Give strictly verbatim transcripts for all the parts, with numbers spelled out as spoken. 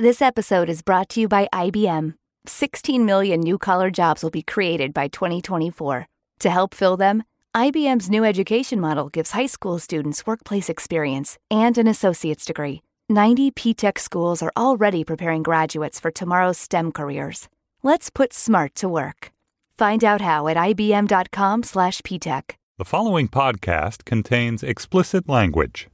This episode is brought to you by I B M. sixteen million new-collar jobs will be created by twenty twenty-four. To help fill them, I B M's new education model gives high school students workplace experience and an associate's degree. ninety P-Tech schools are already preparing graduates for tomorrow's STEM careers. Let's put smart to work. Find out how at ibm.com slash P-Tech. The following podcast contains explicit language.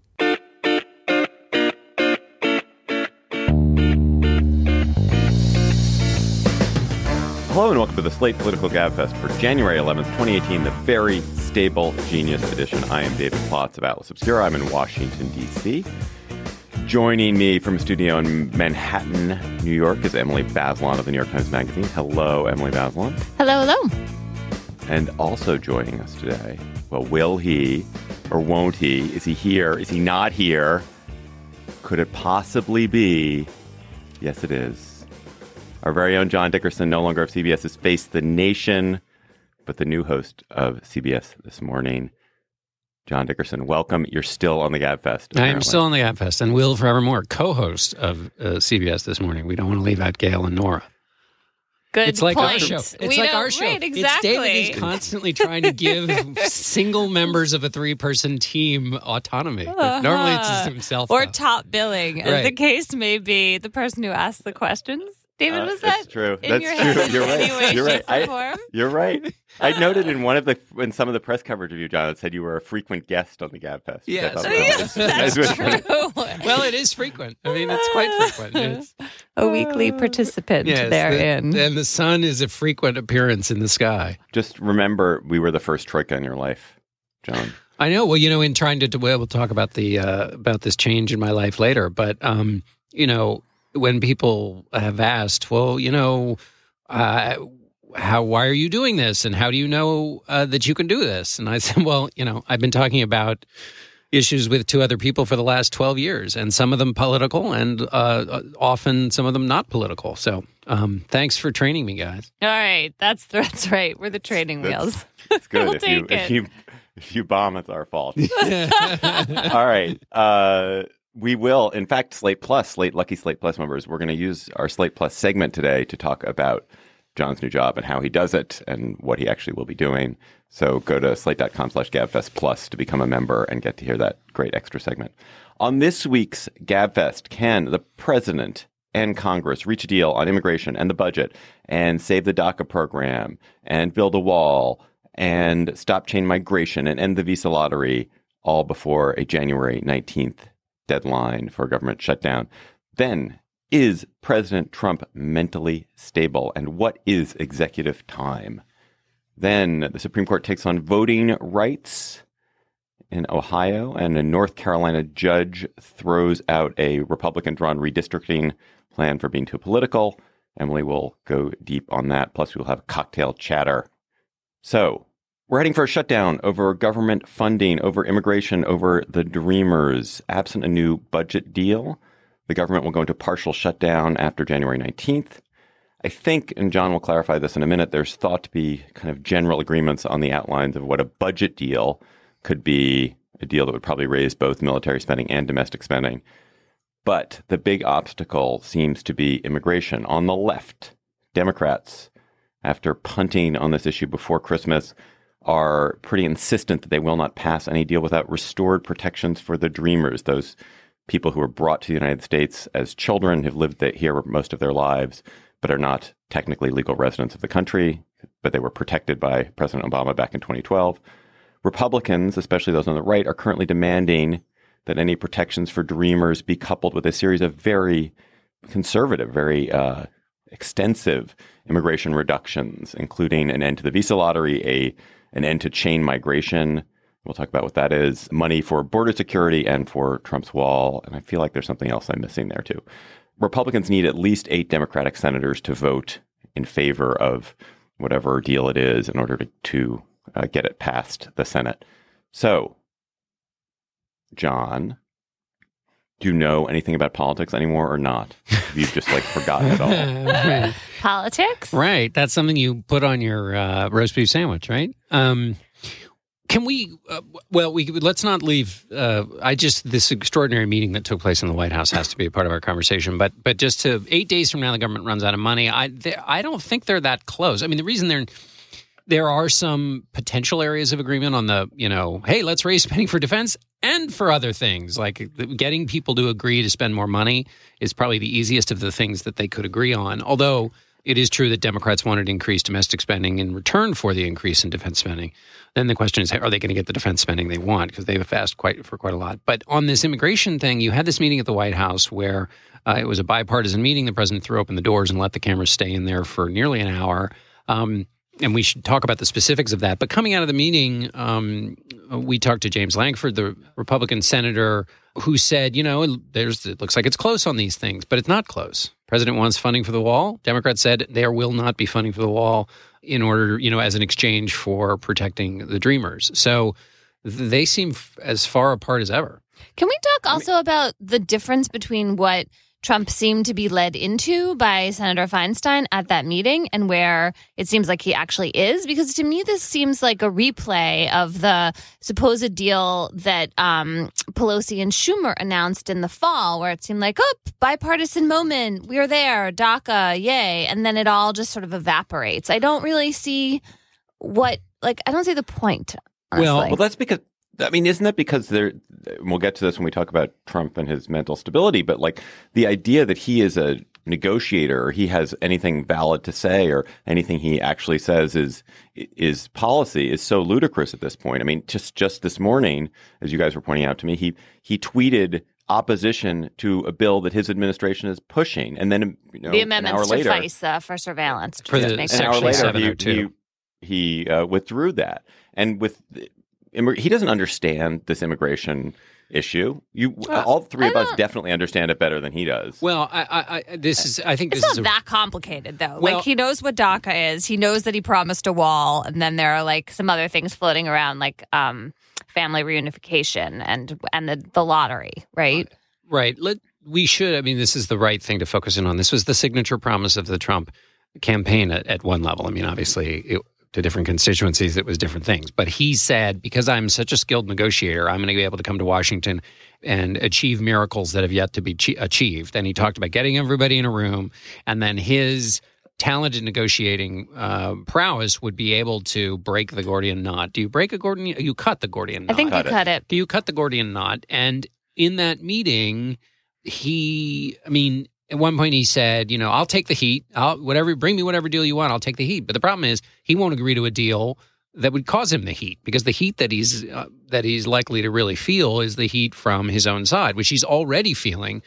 Hello and welcome to the Slate Political Gabfest for January eleventh, twenty eighteen, the very stable Genius edition. I am David Plotz of Atlas Obscura. I'm in Washington, D C Joining me from a studio in Manhattan, New York, is Emily Bazelon of the New York Times Magazine. Hello, Emily Bazelon. Hello, hello. And also joining us today, well, will he or won't he? Is he here? Is he not here? Could it possibly be? Yes, it is. Our very own John Dickerson, no longer of CBS's Face the Nation, but the new host of C B S This Morning. John Dickerson, welcome. You're still on the Gabfest. I am still on the Gabfest and will forevermore co-host of uh, C B S This Morning. We don't want to leave out Gail and Nora. Good It's like point. our show. It's we like our show. Right, exactly. It's David who's constantly trying to give single members of a three-person team autonomy. Uh-huh. Normally it's just himself. Or though. top billing, as Right. the case may be. The person who asked the questions. David, Uh, was that that's true. in That's your true. head in You're right. any way, You're shape, right. or form? You're right. I noted in one of the in some of the press coverage of you, John, it said you were a frequent guest on the Gabfest. which I Yes. thought Oh, was- Yes, that's was- true. Well, it is frequent. I mean, it's quite frequent. It's, A weekly participant yes, therein. the, and the sun is a frequent appearance in the sky. Just remember, we were the first troika in your life, John. I know. Well, you know, in trying to, we'll talk about the uh, about this change in my life later. But um, you know, when people have asked, well, you know, uh, how why are you doing this, and how do you know uh, that you can do this? And I said, well, you know, I've been talking about issues with two other people for the last twelve years, and some of them political, and uh, often some of them not political. So, um, thanks for training me, guys. All right, that's that's right. We're the training wheels. It's good. We'll if you take if it. you if you bomb, it's our fault. All right. Uh, we will, in fact, Slate Plus, Slate Lucky Slate Plus members, we're going to use our Slate Plus segment today to talk about John's new job and how he does it and what he actually will be doing. So go to slate.com slash Gabfest Plus to become a member and get to hear that great extra segment. On this week's Gabfest, can the president and Congress reach a deal on immigration and the budget and save the DACA program and build a wall and stop chain migration and end the visa lottery all before a January nineteenth deadline for a government shutdown? Then is President Trump mentally stable? And what is executive time? Then the Supreme Court takes on voting rights in Ohio, and a North Carolina judge throws out a Republican-drawn redistricting plan for being too political. Emily will go deep on that. Plus, we'll have cocktail chatter. So we're heading for a shutdown over government funding, over immigration, over the Dreamers. Absent a new budget deal, the government will go into partial shutdown after January nineteenth. I think, and John will clarify this in a minute, there's thought to be kind of general agreements on the outlines of what a budget deal could be, a deal that would probably raise both military spending and domestic spending. But the big obstacle seems to be immigration. On the left, Democrats, after punting on this issue before Christmas, are pretty insistent that they will not pass any deal without restored protections for the Dreamers, those people who were brought to the United States as children, who've lived here most of their lives, but are not technically legal residents of the country, but they were protected by President Obama back in twenty twelve. Republicans, especially those on the right, are currently demanding that any protections for Dreamers be coupled with a series of very conservative, very uh, extensive immigration reductions, including an end to the visa lottery, a an end to chain migration. We'll talk about what that is, money for border security and for Trump's wall. And I feel like there's something else I'm missing there, too. Republicans need at least eight Democratic senators to vote in favor of whatever deal it is in order to, to uh, get it past the Senate. So, John, do you know anything about politics anymore or not? Have you just like forgotten it all? right. Politics? Right. That's something you put on your uh, roast beef sandwich, right? Um, Can we? Uh, well, we let's not leave. Uh, I just this extraordinary meeting that took place in the White House has to be a part of our conversation. But but just to eight days from now, the government runs out of money. I they, I don't think they're that close. I mean, the reason they're there are some potential areas of agreement on the you know, hey, let's raise spending for defense and for other things, like getting people to agree to spend more money is probably the easiest of the things that they could agree on. Although it is true that Democrats wanted to increase domestic spending in return for the increase in defense spending. Then the question is, are they going to get the defense spending they want? Because they've asked quite for quite a lot. But on this immigration thing, you had this meeting at the White House where uh, it was a bipartisan meeting. The president threw open the doors and let the cameras stay in there for nearly an hour. Um, and we should talk about the specifics of that. But coming out of the meeting, um, we talked to James Lankford, the Republican senator, who said, you know, there's it looks like it's close on these things, but it's not close. President wants funding for the wall. Democrats said there will not be funding for the wall in order, you know, as an exchange for protecting the Dreamers. So they seem f- as far apart as ever. Can we talk also I mean, about the difference between what Trump seemed to be led into by Senator Feinstein at that meeting and where it seems like he actually is? Because to me, this seems like a replay of the supposed deal that um, Pelosi and Schumer announced in the fall, where it seemed like, oh, bipartisan moment, we're there, DACA, yay. And then it all just sort of evaporates. I don't really see what, like, I don't see the point, honestly. Well, well, that's because, I mean, isn't that because there, we'll get to this when we talk about Trump and his mental stability, but like the idea that he is a negotiator or he has anything valid to say or anything he actually says is is policy is so ludicrous at this point. I mean, just just this morning, as you guys were pointing out to me, he he tweeted opposition to a bill that his administration is pushing. And then, you know, the amendments an hour to later, FISA for surveillance. For the an hour Section later, seven oh he, two. he, he uh, withdrew that. And with he doesn't understand this immigration issue. You, well, all three I of us don't... definitely understand it better than he does. Well, I, I, I this is. I think it's this not is a, that complicated, though. Well, like he knows what DACA is. He knows that he promised a wall, and then there are like some other things floating around, like um, family reunification and and the, the lottery, right? Right. Let we should. I mean, this is the right thing to focus in on. This was the signature promise of the Trump campaign at, at one level. I mean, obviously. It, to different constituencies, it was different things. But he said, because I'm such a skilled negotiator, I'm going to be able to come to Washington and achieve miracles that have yet to be che- achieved. And he talked about getting everybody in a room, and then his talented negotiating uh, prowess would be able to break the Gordian knot. Do you break a Gordian? You cut the Gordian knot. I think you cut it. Do you cut the Gordian knot? And in that meeting, he, I mean, at one point he said, you know, I'll take the heat. I'll whatever, bring me whatever deal you want. I'll take the heat. But the problem is he won't agree to a deal that would cause him the heat, because the heat that he's uh, that he's likely to really feel is the heat from his own side, which he's already feeling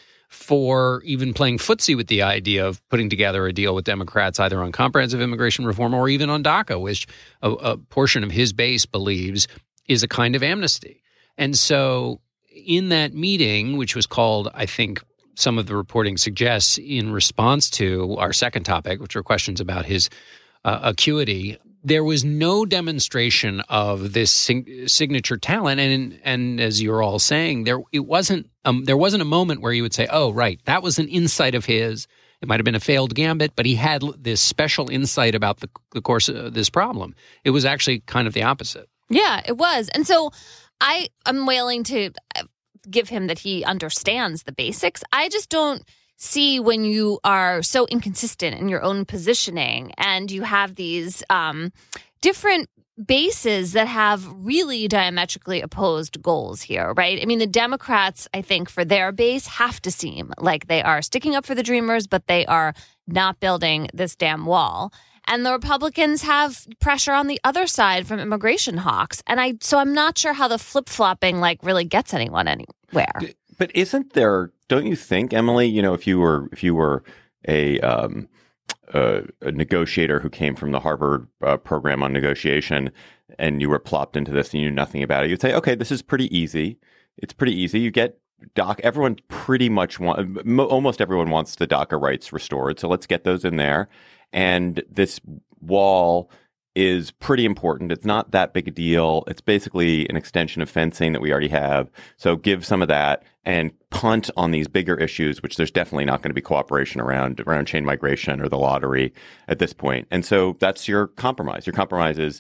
for even playing footsie with the idea of putting together a deal with Democrats either on comprehensive immigration reform or even on DACA, which a, a portion of his base believes is a kind of amnesty. And so in that meeting, which was called, I think, some of the reporting suggests, in response to our second topic, which are questions about his uh, acuity, there was no demonstration of this sig- signature talent. And and as you're all saying, there it wasn't um, there wasn't a moment where you would say, "Oh, right, that was an insight of his." It might have been a failed gambit, but he had this special insight about the, the course of this problem. It was actually kind of the opposite. Yeah, it was. And so I am willing to give him that he understands the basics. I just don't see when you are so inconsistent in your own positioning and you have these um, different bases that have really diametrically opposed goals here, right? I mean, the Democrats, I think, for their base have to seem like they are sticking up for the Dreamers, but they are not building this damn wall. And the Republicans have pressure on the other side from immigration hawks. And I, so I'm not sure how the flip-flopping like really gets anyone anywhere. But isn't there, don't you think, Emily, you know, if you were, if you were a, um, a, a negotiator who came from the Harvard uh, program on negotiation and you were plopped into this and you knew nothing about it, you'd say, okay, this is pretty easy. It's pretty easy. You get doc, everyone pretty much want, almost everyone wants the DACA rights restored. So let's get those in there. And this wall is pretty important. It's not that big a deal. It's basically an extension of fencing that we already have. So give some of that and punt on these bigger issues, which there's definitely not going to be cooperation around, around chain migration or the lottery at this point. And so that's your compromise. Your compromise is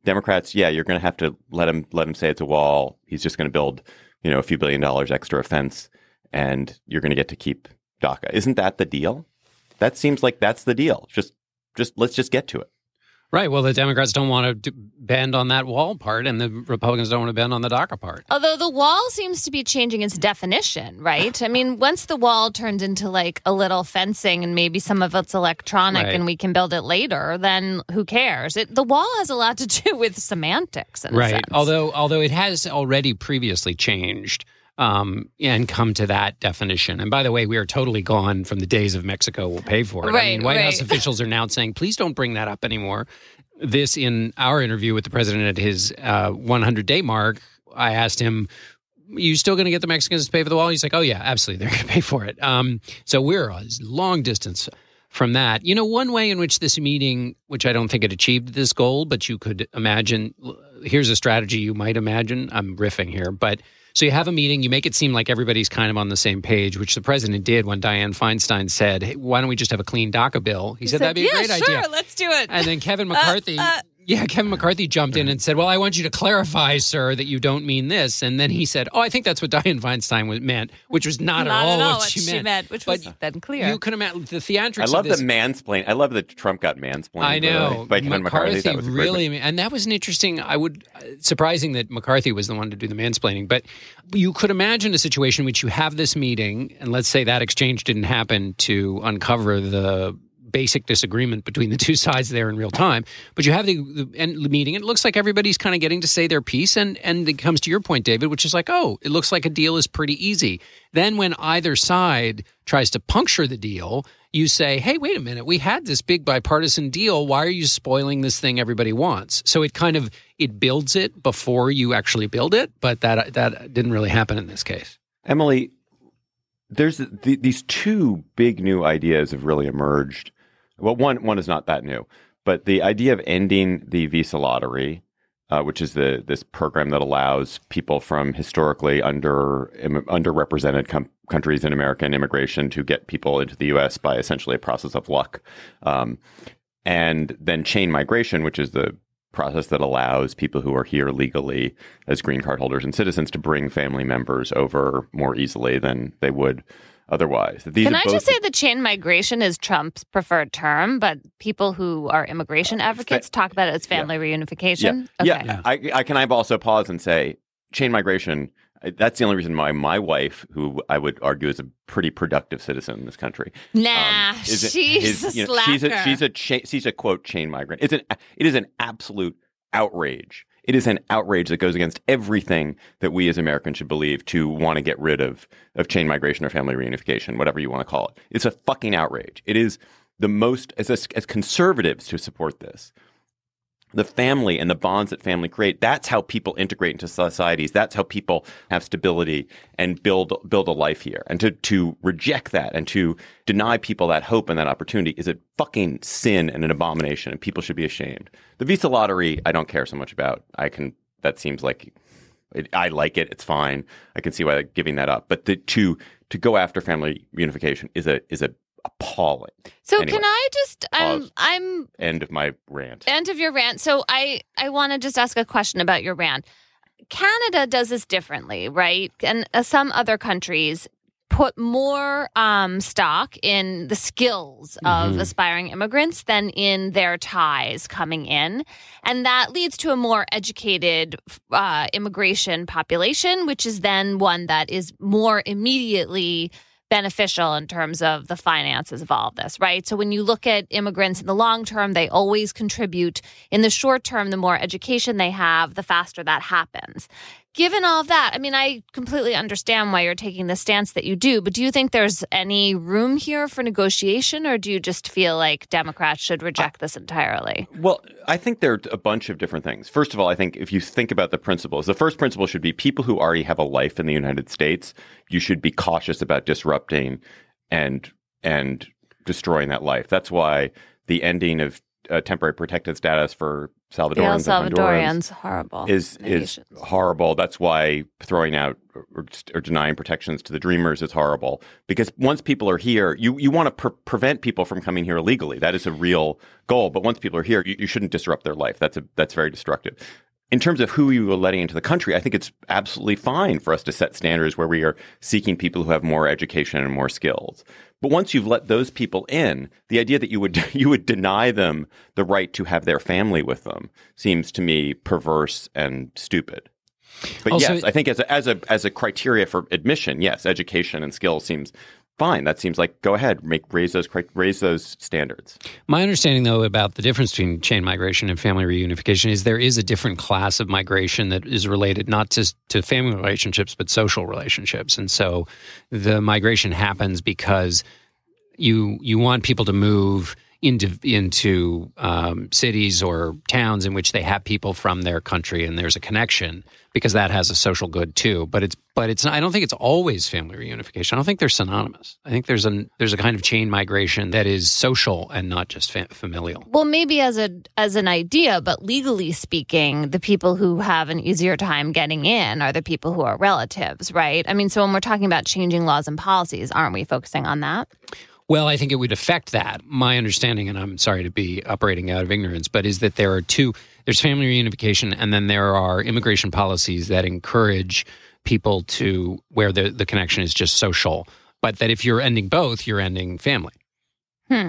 Democrats, yeah, you're going to have to let him let him say it's a wall. He's just going to build, you know, a few billion dollars extra a fence, and you're going to get to keep DACA. Isn't that the deal? That seems like that's the deal. Just, just let's just get to it. Right. Well, the Democrats don't want to bend on that wall part, and the Republicans don't want to bend on the DACA part. Although the wall seems to be changing its definition, right? I mean, once the wall turns into like a little fencing and maybe some of it's electronic right. and we can build it later, then who cares? It, the wall has a lot to do with semantics, in right. a sense. Although, although it has already previously changed. Um, and come to that definition. And by the way, we are totally gone from the days of Mexico will pay for it. Right, I mean, White right. House officials are now saying, please don't bring that up anymore. This, in our interview with the president at his uh, hundred-day mark, I asked him, you still going to get the Mexicans to pay for the wall? He's like, oh, yeah, absolutely. They're going to pay for it. Um, so we're a long distance from that. You know, one way in which this meeting, which I don't think it achieved this goal, but you could imagine, here's a strategy you might imagine. I'm riffing here, but so you have a meeting, you make it seem like everybody's kind of on the same page, which the president did when Dianne Feinstein said, hey, why don't we just have a clean DACA bill? He, he said, said, that'd be a yeah, great sure, idea. Let's do it. And then Kevin McCarthy, uh, uh, yeah, Kevin McCarthy jumped in and said, well, I want you to clarify, sir, that you don't mean this. And then he said, oh, I think that's what Dianne Feinstein was meant, which was not, not at all, at all what, what she, she meant. meant. Which but was then clear. You can imagine the theatrics I love of this. the mansplain. I love that Trump got mansplained. I know. By Kevin McCarthy, McCarthy. That was really, and that was an interesting, I would, uh, surprising that McCarthy was the one to do the mansplaining. But you could imagine a situation in which you have this meeting, and let's say that exchange didn't happen to uncover the basic disagreement between the two sides there in real time. But you have the, the, and the meeting, and it looks like everybody's kind of getting to say their piece. And, and it comes to your point, David, which is like, oh, it looks like a deal is pretty easy. Then when either side tries to puncture the deal, you say, hey, wait a minute, we had this big bipartisan deal. Why are you spoiling this thing everybody wants? So it kind of, it builds it before you actually build it. But that that didn't really happen in this case. Emily, there's the, these two big new ideas have really emerged. Well, one one is not that new, but the idea of ending the visa lottery, uh, which is the this program that allows people from historically under im, underrepresented com- countries in American immigration to get people into the U S by essentially a process of luck, um, and then chain migration, which is the process that allows people who are here legally as green card holders and citizens to bring family members over more easily than they would otherwise. These Can I both, just say that chain migration is Trump's preferred term, but people who are immigration advocates talk about it as family yeah. reunification? Yeah, okay. yeah. I, I can I also pause and say chain migration, that's the only reason why my wife, who I would argue is a pretty productive citizen in this country. Nah, um, is, she's is, a you know, slacker. She's a, she's a, cha- she's a quote, chain migrant. It's an, it is an absolute outrage. It is an outrage that goes against everything that we as Americans should believe to want to get rid of, of chain migration or family reunification, whatever you want to call it. It's a fucking outrage. It is the most, as, a, as conservatives to support this, the family and the bonds that family create, that's how people integrate into societies. That's how people have stability and build build a life here. And to, to reject that and to deny people that hope and that opportunity is a fucking sin and an abomination, and people should be ashamed. The visa lottery, I don't care so much about. I can, that seems like, it, I like it. It's fine. I can see why they're giving that up. But the, to to go after family reunification is a is a appalling. So anyway, can I just I'm pause. I'm End of my rant. End of your rant. So I I want to just ask a question about your rant. Canada does this differently, right? And uh, some other countries put more um, stock in the skills of Mhm. aspiring immigrants than in their ties coming in. And that leads to a more educated uh, immigration population, which is then one that is more immediately beneficial in terms of the finances of all of this, right? So when you look at immigrants in the long term, they always contribute. In the short term, the more education they have, the faster that happens. Given all of that, I mean, I completely understand why you're taking the stance that you do, but do you think there's any room here for negotiation, or do you just feel like Democrats should reject this entirely? Well, I think there are a bunch of different things. First of all, I think if you think about the principles, the first principle should be people who already have a life in the United States, you should be cautious about disrupting and and destroying that life. That's why the ending of uh, temporary protected status for The El Salvadorans and Hondurans Salvadorians, horrible. is is nations. horrible. That's why throwing out or, or denying protections to the Dreamers is horrible. Because once people are here, you, you want to pre- prevent people from coming here illegally. That is a real goal. But once people are here, you, you shouldn't disrupt their life. That's a that's very destructive. In terms of who you are letting into the country, I think it's absolutely fine for us to set standards where we are seeking people who have more education and more skills. But once you've let those people in, the idea that you would you would deny them the right to have their family with them seems to me perverse and stupid. But Also, yes, I think as a, as a as a criteria for admission, yes, education and skills seems fine. That seems like go ahead, make raise those raise those standards. My understanding, though, about the difference between chain migration and family reunification is there is a different class of migration that is related not to to family relationships but social relationships, and so the migration happens because you you want people to move into into um, cities or towns in which they have people from their country and there's a connection because that has a social good too. But it's but it's not, I don't think it's always family reunification. I don't think they're synonymous. I think there's a there's a kind of chain migration that is social and not just fa- familial. Well, maybe as a as an idea, but legally speaking, the people who have an easier time getting in are the people who are relatives, right? I mean, so when we're talking about changing laws and policies, aren't we focusing on that? Well, I think it would affect that. My understanding, and I'm sorry to be operating out of ignorance, but is that there are two, there's family reunification, and then there are immigration policies that encourage people to, where the, the connection is just social, but that if you're ending both, you're ending family. Hmm.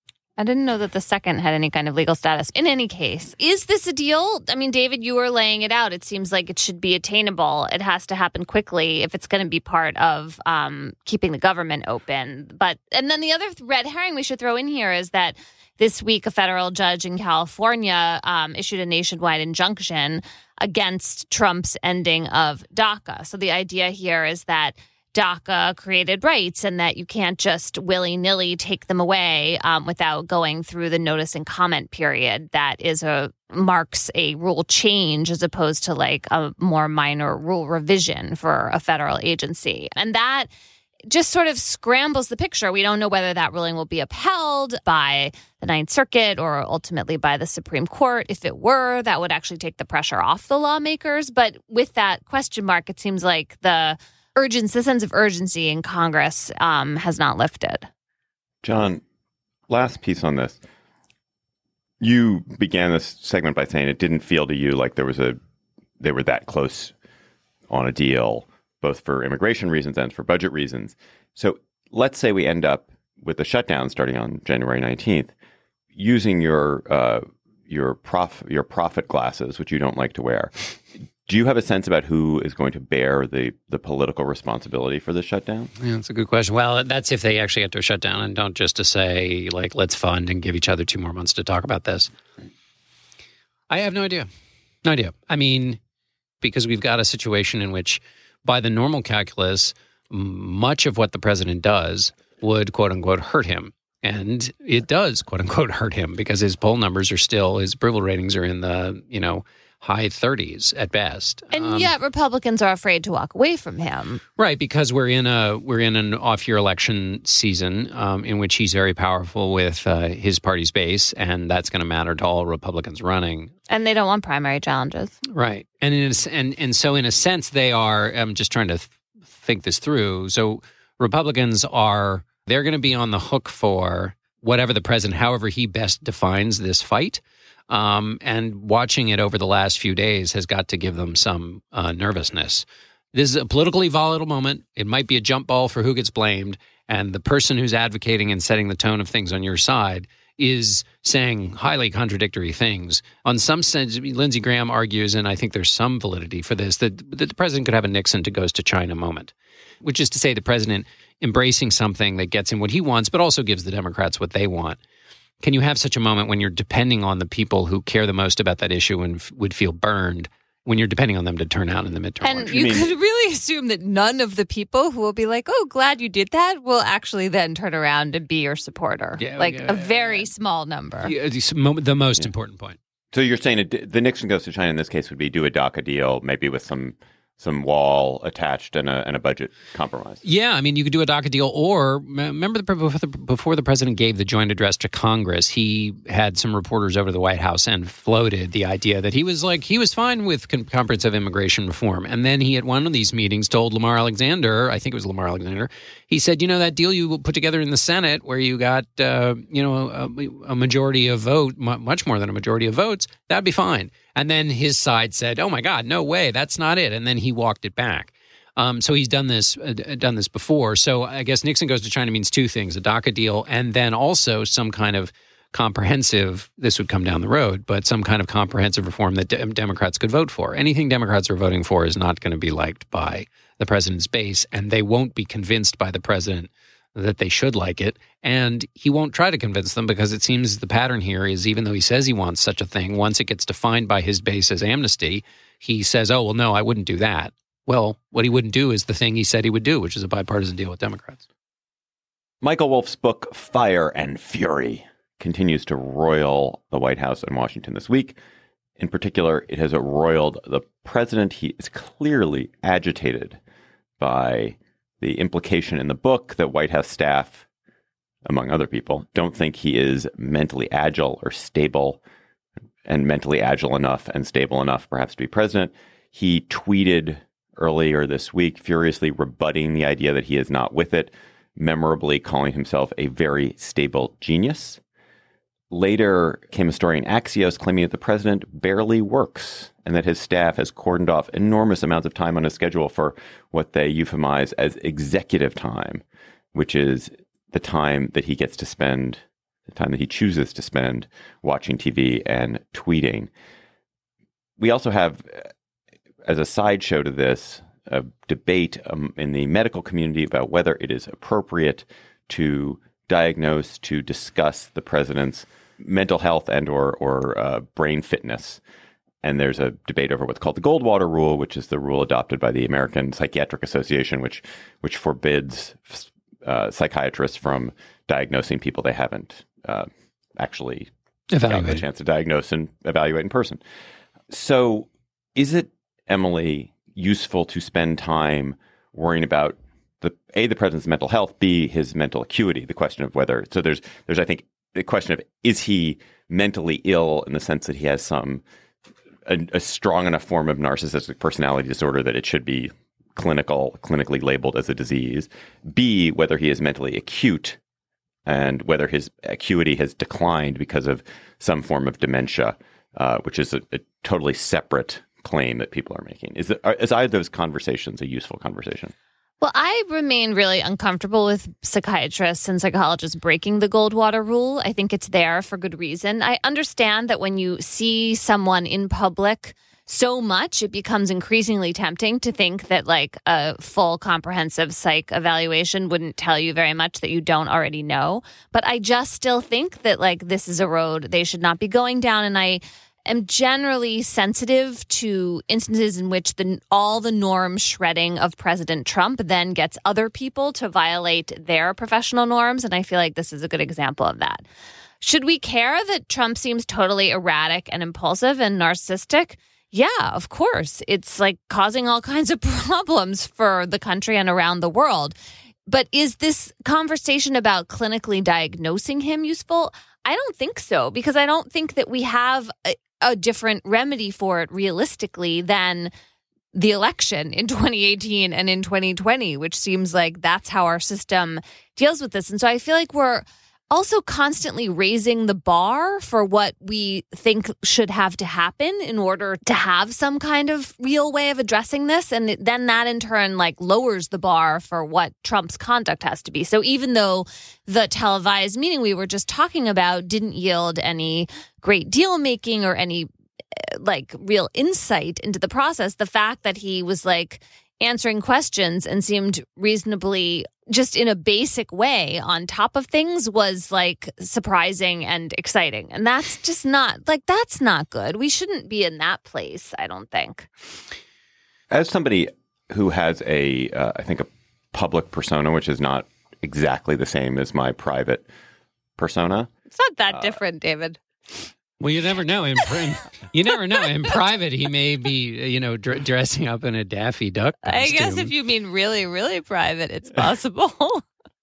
I didn't know that the second had any kind of legal status. In any case, is this a deal? I mean, David, you were laying it out. It seems like it should be attainable. It has to happen quickly if it's going to be part of um, keeping the government open. But and then the other red herring we should throw in here is that this week a federal judge in California um, issued a nationwide injunction against Trump's ending of DACA. So the idea here is that DACA created rights and that you can't just willy-nilly take them away um, without going through the notice and comment period that is a marks a rule change as opposed to like a more minor rule revision for a federal agency. And that just sort of scrambles the picture. We don't know whether that ruling will be upheld by the Ninth Circuit or ultimately by the Supreme Court. If it were, that would actually take the pressure off the lawmakers. But with that question mark, it seems like the urgency, the sense of urgency in Congress um, has not lifted. John, last piece on this. You began this segment by saying it didn't feel to you like there was a they were that close on a deal, both for immigration reasons and for budget reasons. So let's say we end up with a shutdown starting on January nineteenth, using your uh, your prof your profit glasses, which you don't like to wear. Do you have a sense about who is going to bear the, the political responsibility for the shutdown? Yeah, that's a good question. Well, that's if they actually get to a shutdown and don't just to say, like, let's fund and give each other two more months to talk about this. I have no idea. No idea. I mean, because we've got a situation in which, by the normal calculus, much of what the president does would, quote unquote, hurt him. And it does, quote unquote, hurt him because his poll numbers are still, his approval ratings are in the, you know, high thirties at best. And um, yet Republicans are afraid to walk away from him. Right, because we're in a we're in an off-year election season um, in which he's very powerful with uh, his party's base, and that's going to matter to all Republicans running. And they don't want primary challenges. Right. And in a, and and so in a sense they are, I'm just trying to th- think this through. So Republicans are, they're going to be on the hook for whatever the president, however he best defines this fight. Um, and watching it over the last few days has got to give them some uh, nervousness. This is a politically volatile moment. It might be a jump ball for who gets blamed. And the person who's advocating and setting the tone of things on your side is saying highly contradictory things. On some sense, Lindsey Graham argues, and I think there's some validity for this, that, that the president could have a Nixon to goes to China moment, which is to say the president embracing something that gets him what he wants, but also gives the Democrats what they want. Can you have such a moment when you're depending on the people who care the most about that issue and f- would feel burned when you're depending on them to turn out in the midterm And election? you, you could really assume that none of the people who will be like, oh, glad you did that, will actually then turn around and be your supporter. Yeah, like yeah, a very yeah. small number. Yeah, the most yeah. important point. So you're saying it, the Nixon goes to China in this case would be do a DACA deal, maybe with some some wall attached and a, and a budget compromise. Yeah, I mean, you could do a DACA deal, or remember the, before, the, before the president gave the joint address to Congress, he had some reporters over to the White House and floated the idea that he was like, he was fine with com- comprehensive immigration reform. And then he, at one of these meetings, told Lamar Alexander, I think it was Lamar Alexander, he said, you know, that deal you put together in the Senate where you got, uh, you know, a, a majority of vote, much more than a majority of votes, that'd be fine. And then his side said, oh, my God, no way, that's not it. And then he walked it back. Um, so he's done this uh, done this before. So I guess Nixon goes to China means two things, a DACA deal and then also some kind of comprehensive, this would come down the road, but some kind of comprehensive reform that de- Democrats could vote for. Anything Democrats are voting for is not going to be liked by the president's base, and they won't be convinced by the president that they should like it, and he won't try to convince them because it seems the pattern here is even though he says he wants such a thing, once it gets defined by his base as amnesty, he says, oh, well, no, I wouldn't do that. Well, what he wouldn't do is the thing he said he would do, which is a bipartisan deal with Democrats. Michael Wolff's book, Fire and Fury, continues to roil the White House and Washington this week. In particular, it has roiled the president. He is clearly agitated by the implication in the book that White House staff, among other people, don't think he is mentally agile or stable and mentally agile enough and stable enough perhaps to be president. He tweeted earlier this week, furiously rebutting the idea that he is not with it, memorably calling himself a very stable genius. Later came a story in Axios claiming that the president barely works and that his staff has cordoned off enormous amounts of time on his schedule for what they euphemize as executive time, which is the time that he gets to spend, the time that he chooses to spend watching T V and tweeting. We also have, as a sideshow to this, a debate um, in the medical community about whether it is appropriate to diagnose, to discuss the president's mental health and or, or uh, brain fitness. And there's a debate over what's called the Goldwater Rule, which is the rule adopted by the American Psychiatric Association, which which forbids uh, psychiatrists from diagnosing people they haven't uh, actually gotten a chance to diagnose and evaluate in person. So is it, Emily, useful to spend time worrying about the A, the president's mental health, B, his mental acuity, the question of whether, so there's, there's I think, the question of, is he mentally ill in the sense that he has some, a, a strong enough form of narcissistic personality disorder that it should be clinical, clinically labeled as a disease. B, whether he is mentally acute and whether his acuity has declined because of some form of dementia, uh, which is a, a totally separate claim that people are making. Is, there, are, is either of those conversations a useful conversation? Well, I remain really uncomfortable with psychiatrists and psychologists breaking the Goldwater Rule. I think it's there for good reason. I understand that when you see someone in public so much, it becomes increasingly tempting to think that like a full comprehensive psych evaluation wouldn't tell you very much that you don't already know. But I just still think that like this is a road they should not be going down. And I am generally sensitive to instances in which the all the norm shredding of President Trump then gets other people to violate their professional norms. And I feel like this is a good example of that. Should we care that Trump seems totally erratic and impulsive and narcissistic? Yeah, of course. It's like causing all kinds of problems for the country and around the world. But is this conversation about clinically diagnosing him useful? I don't think so, because I don't think that we have a, a different remedy for it realistically than the election in twenty eighteen and in twenty twenty, which seems like that's how our system deals with this. And so I feel like we're also constantly raising the bar for what we think should have to happen in order to have some kind of real way of addressing this. And then that in turn like lowers the bar for what Trump's conduct has to be. So even though the televised meeting we were just talking about didn't yield any great deal making or any like real insight into the process, the fact that he was like answering questions and seemed reasonably just in a basic way on top of things was like surprising and exciting. And that's just not like, that's not good. We shouldn't be in that place, I don't think. As somebody who has a, uh, I think, a public persona, which is not exactly the same as my private persona. It's not that uh, different, David. Well, you never know. In, in you never know. In private, he may be, you know, dr- dressing up in a Daffy Duck costume. I guess if you mean really, really private, it's possible. All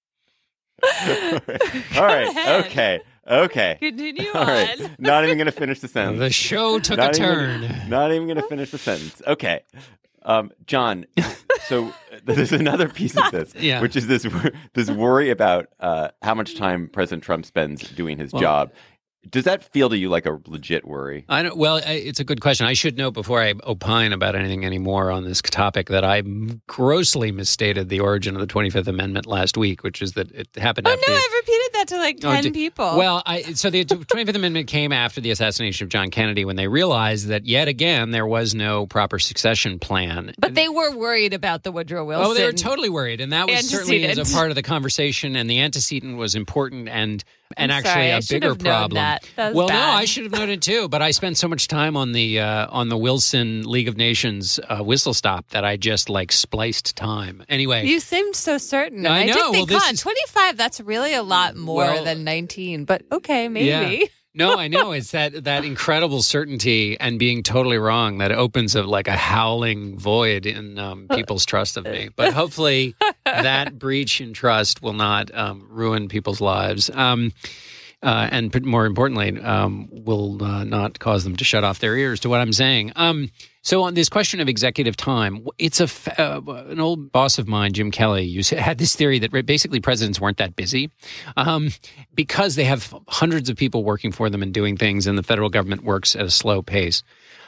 right. ahead. Okay. Okay. Continue All on. right. Not even going to finish the sentence. The show took not a turn. Even, not even going to finish the sentence. Okay. Um, John, so there's another piece of this, Yeah. which is this this worry about uh, how much time President Trump spends doing his Well, job. Does that feel to you like a legit worry? I don't. Well, I, it's a good question. I should know before I opine about anything anymore on this topic that I grossly misstated the origin of the twenty-fifth Amendment last week, which is that it happened Oh, after. no, the, I've repeated that to like Oh, ten did- people. Well, I, so the twenty-fifth Amendment came after the assassination of John Kennedy when they realized that yet again there was no proper succession plan. but they were worried about the Woodrow Wilson. Oh, they were totally worried, and that was certainly as a antecedent. part of the conversation. And the antecedent was important, and and I'm actually sorry, I a should bigger have known problem. that. That was well, bad. no, I should have known it too. But I spent so much time on the uh, on the Wilson League of Nations uh, whistle stop that I just like spliced time. Anyway, You seemed so certain. I And know. I did Well, think, this huh, is- twenty-five, that's really a lot more Well- than nineteen. But okay, maybe. Yeah. No, I know. It's that that incredible certainty and being totally wrong that opens a, like a howling void in um, people's trust of me. But hopefully that breach in trust will not um, ruin people's lives. Um, uh, and p- more importantly, um, will uh, not cause them to shut off their ears to what I'm saying. Um, so on this question of executive time, it's a f- uh, an old boss of mine, Jim Kelly, used, had this theory that basically presidents weren't that busy um, because they have hundreds of people working for them and doing things, and the federal government works at a slow pace.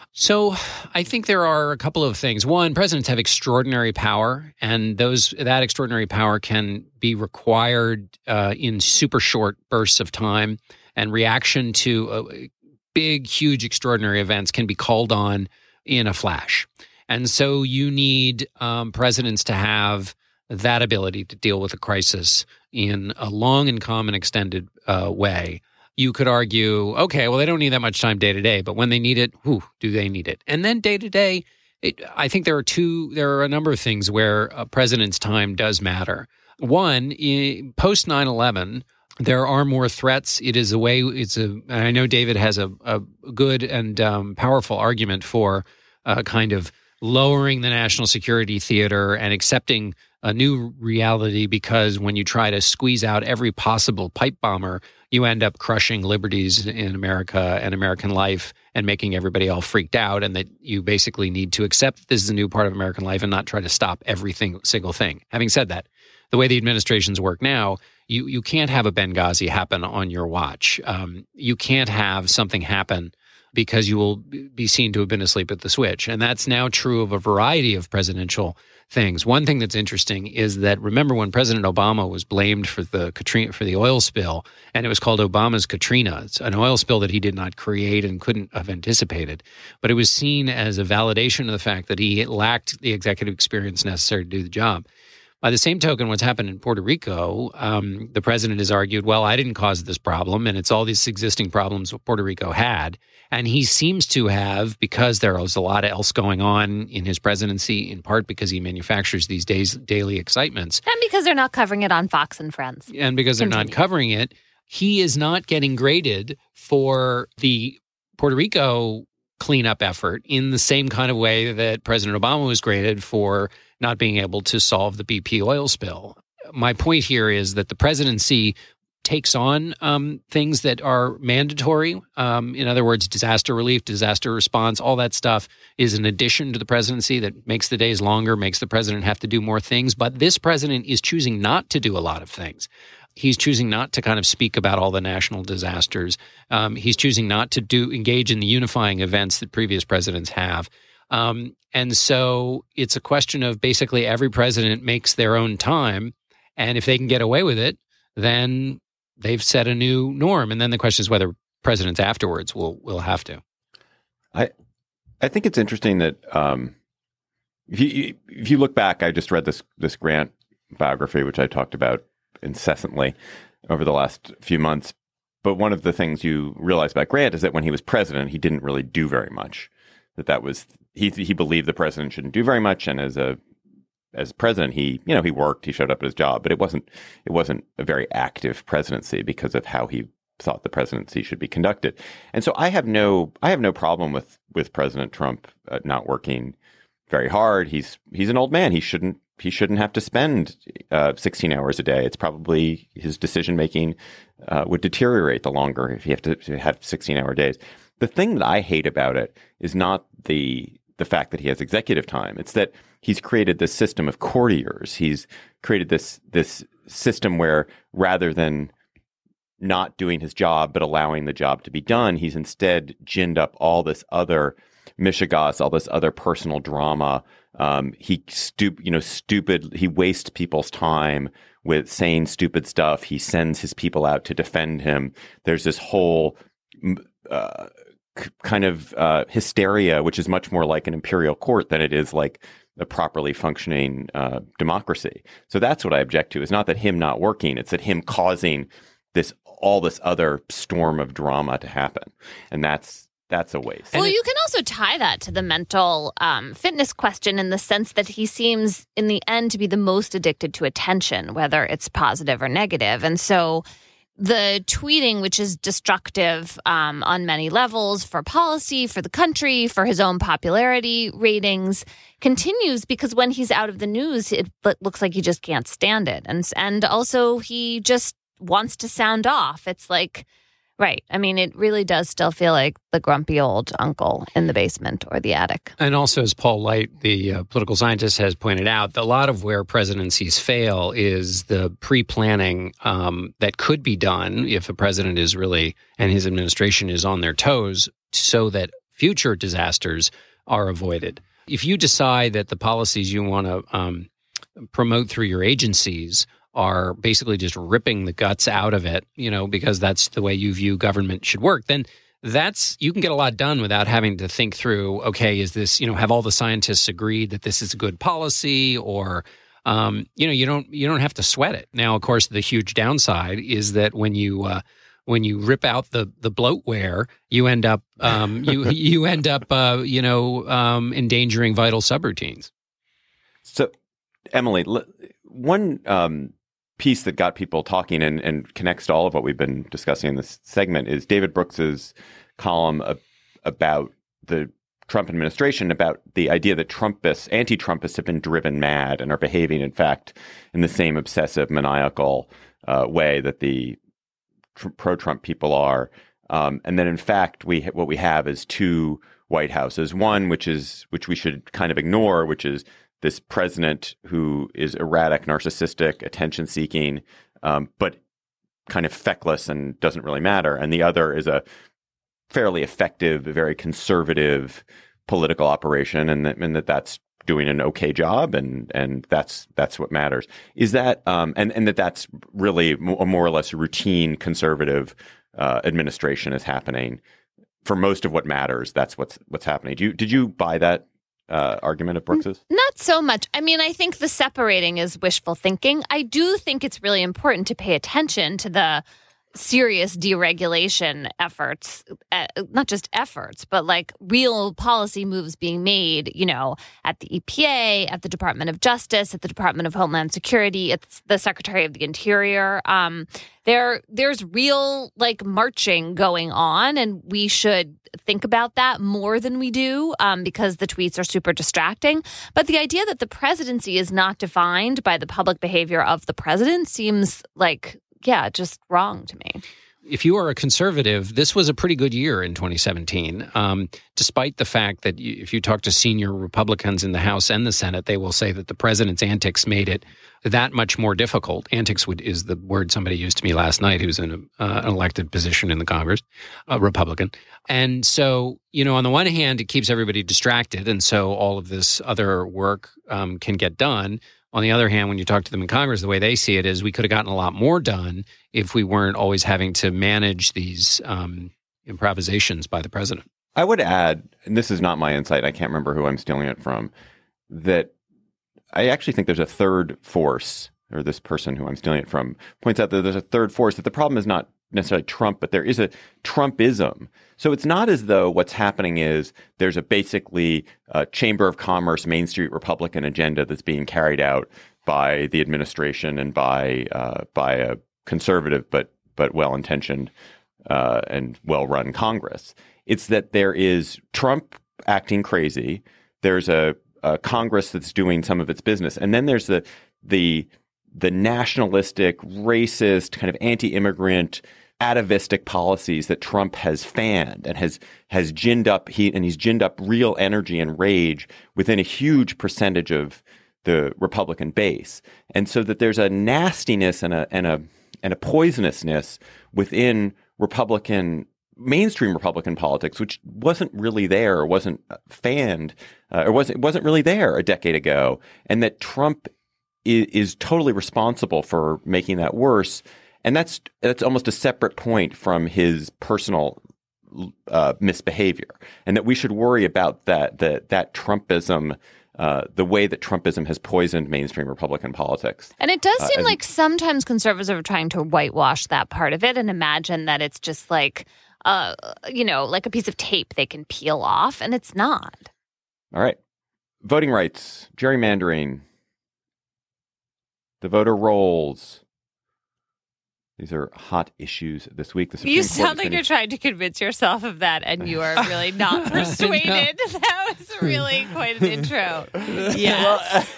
So I think there are a couple of things. One, presidents have extraordinary power, and those that extraordinary power can be required uh, in super short bursts of time, and reaction to uh, big, huge, extraordinary events can be called on in a flash. And so you need um, presidents to have that ability to deal with a crisis in a long and calm and extended uh, way. You could argue, okay, well, they don't need that much time day to day, but when they need it, whew, do they need it? And then day to day, it, I think there are two, there are a number of things where a president's time does matter. One, post nine eleven, there are more threats. It is a way, it's a, I know David has a, a good and um, powerful argument for uh, kind of lowering the national security theater and accepting a new reality, because when you try to squeeze out every possible pipe bomber, you end up crushing liberties in America and American life and making everybody all freaked out, and that you basically need to accept that this is a new part of American life and not try to stop everything, single thing. Having said that, the way the administrations work now, you, you can't have a Benghazi happen on your watch. Um, you can't have something happen because you will be seen to have been asleep at the switch. And that's now true of a variety of presidential things. One thing that's interesting is that, remember when President Obama was blamed for the Katrina, for the oil spill, and it was called Obama's Katrina. It's an oil spill that he did not create and couldn't have anticipated. But it was seen as a validation of the fact that he lacked the executive experience necessary to do the job. By the same token, what's happened in Puerto Rico, um, the president has argued, well, I didn't cause this problem, and it's all these existing problems that Puerto Rico had. And he seems to have, because there was a lot else going on in his presidency, in part because he manufactures these days daily excitements. And because they're not covering it on Fox and Friends. And because they're Continue. not covering it, he is not getting graded for the Puerto Rico cleanup effort in the same kind of way that President Obama was graded for not being able to solve the B P oil spill. My point here is that the presidency takes on um, things that are mandatory. Um, in other words, disaster relief, disaster response, all that stuff is an addition to the presidency that makes the days longer, makes the president have to do more things. But this president is choosing not to do a lot of things. He's choosing not to kind of speak about all the national disasters. Um, he's choosing not to do engage in the unifying events that previous presidents have. Um, and so it's a question of basically every president makes their own time. And if they can get away with it, then they've set a new norm. And then the question is whether presidents afterwards will will have to. I I think it's interesting that um, if you if you look back, I just read this this Grant biography, which I talked about incessantly over the last few months. But one of the things you realize about Grant is that when he was president, he didn't really do very much. That that was he he believed the president shouldn't do very much, and as a as president, he you know he worked, he showed up at his job, but it wasn't it wasn't a very active presidency because of how he thought the presidency should be conducted. And so I have no I have no problem with with President Trump uh, not working very hard. He's he's an old man. He shouldn't he shouldn't have to spend uh, sixteen hours a day. It's probably his decision making uh, would deteriorate the longer if he have to, to have sixteen hour days. The thing that I hate about it is not the the fact that he has executive time. It's that he's created this system of courtiers. He's created this this system where rather than not doing his job but allowing the job to be done, he's instead ginned up all this other mishigas, all this other personal drama. Um, he stup- you know, stupid. He wastes people's time with saying stupid stuff. He sends his people out to defend him. There's this whole uh, c- kind of uh, hysteria, which is much more like an imperial court than it is like a properly functioning uh, democracy. So that's what I object to. It's not that him not working; it's that him causing this all this other storm of drama to happen, and that's that's a waste. Well, you can also tie that to the mental um, fitness question in the sense that he seems, in the end, to be the most addicted to attention, whether it's positive or negative. And so the tweeting, which is destructive um, on many levels for policy, for the country, for his own popularity ratings, continues because when he's out of the news, it looks like he just can't stand it. And and also he just wants to sound off. It's like, right. I mean, it really does still feel like the grumpy old uncle in the basement or the attic. And also, as Paul Light, the uh, political scientist, has pointed out, a lot of where presidencies fail is the pre-planning um, that could be done if a president is really, and his administration is on their toes, so that future disasters are avoided. If you decide that the policies you want to um, promote through your agencies are basically just ripping the guts out of it, you know, because that's the way you view government should work, then that's, you can get a lot done without having to think through, okay, is this, you know, have all the scientists agreed that this is a good policy, or, um, you know, you don't, you don't have to sweat it. Now, of course, the huge downside is that when you, uh, when you rip out the, the bloatware, you end up, um, you, you end up, uh, you know, um, endangering vital subroutines. So, Emily, one, um, piece that got people talking and, and connects to all of what we've been discussing in this segment is David Brooks's column of, about the Trump administration, about the idea that Trumpists, anti-Trumpists have been driven mad and are behaving, in fact, in the same obsessive, maniacal uh, way that the tr- pro-Trump people are. Um, and then, in fact, we what we have is two White Houses. One, which is which we should kind of ignore, which is this president who is erratic, narcissistic, attention-seeking, um, but kind of feckless and doesn't really matter. And the other is a fairly effective, very conservative political operation, and that, and that that's doing an okay job, and and that's that's what matters. Is that um, and and that that's really a more or less routine conservative uh, administration is happening for most of what matters. That's what's what's happening. Do you, did you buy that Uh, argument of Brooks's? Not so much. I mean, I think the separating is wishful thinking. I do think it's really important to pay attention to the serious deregulation efforts, uh, not just efforts, but like real policy moves being made, you know, at the E P A, at the Department of Justice, at the Department of Homeland Security, at the Secretary of the Interior. Um, there, there's real like marching going on, and we should think about that more than we do um, because the tweets are super distracting. But the idea that the presidency is not defined by the public behavior of the president seems like, yeah, just wrong to me. If you are a conservative, this was a pretty good year in twenty seventeen, um, despite the fact that you, if you talk to senior Republicans in the House and the Senate, they will say that the president's antics made it that much more difficult. Antics would, is the word somebody used to me last night who's in a, uh, an elected position in the Congress, a Republican. And so, you know, on the one hand, it keeps everybody distracted, and so all of this other work um, can get done. On the other hand, when you talk to them in Congress, the way they see it is we could have gotten a lot more done if we weren't always having to manage these um, improvisations by the president. I would add, and this is not my insight, I can't remember who I'm stealing it from, that I actually think there's a third force, or this person who I'm stealing it from points out that there's a third force, that the problem is not necessarily Trump, but there is a Trumpism. So it's not as though what's happening is there's a basically uh, Chamber of Commerce, Main Street Republican agenda that's being carried out by the administration and by uh, by a conservative but but well-intentioned uh, and well-run Congress. It's that there is Trump acting crazy. There's a, a Congress that's doing some of its business, and then there's the the the nationalistic, racist, kind of anti-immigrant, atavistic policies that Trump has fanned and has has ginned up. He and he's ginned up real energy and rage within a huge percentage of the Republican base, and so that there's a nastiness and a and a and a poisonousness within Republican mainstream Republican politics, which wasn't really there, or wasn't fanned, uh, or wasn't wasn't really there a decade ago, and that Trump is, is totally responsible for making that worse. And that's that's almost a separate point from his personal uh, misbehavior, and that we should worry about that that that Trumpism. Uh, the way that Trumpism has poisoned mainstream Republican politics. And it does seem uh, like sometimes conservatives are trying to whitewash that part of it and imagine that it's just like, uh, you know, like a piece of tape they can peel off, and it's not. All right. Voting rights, gerrymandering, the voter rolls. These are hot issues this week. The Supreme You Court sound like finished- you're trying to convince yourself of that, and you are really not persuaded. That was really quite an intro. Yes.